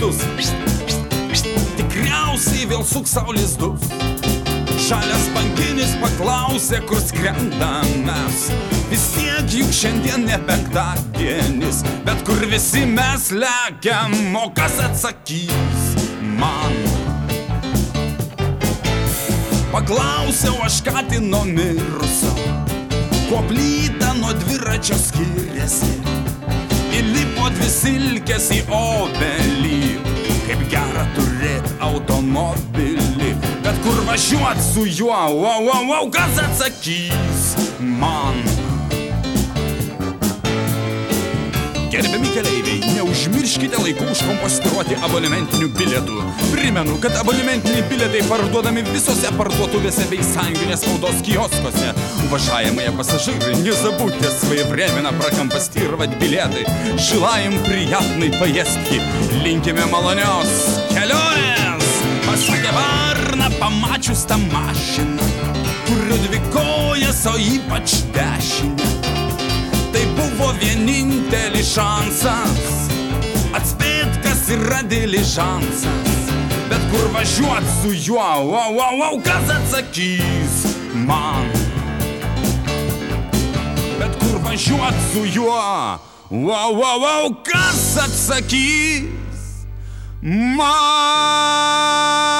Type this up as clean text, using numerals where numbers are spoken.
raktus. Tikriausiai vėl suks savo lizdus. Žalias bankinis paklausė, kur skrendam mes. Vis tiek juk šiandien ne penktadienis, bet kur visi mes lekiam, o kas atsakys man? Paklausiau aš Katino mirusio, kuo plyta nuo dviračio skiriasi. Įlipo dvi silkės į obelį, kaip gera turėt automobilį. Bet kur važiuot su juo, kas atsakys man? Gerbiami keleiviai, neužmirškite laiku užkompostruoti abonementinių bilietų. Primenu, kad abonementiniai bilietai parduodami visose parduotuvėse bei sąjunginės spaudos kioskose. Уважаемые пассажиры, не забудьте своевременно прокомпостировать билеты. Желаем приятной поездки. Linkime malonios kelionės. Pasakė varna, pamačius tą mašiną, kuriu dvi kojas, o ypač dešinę. Tai buvo vienintelis šansas atspėt, kas yra diližansas. Bet kur važiuot su juo, kas atsakys man? Bet kur važiuot su juo, kas atsakys man?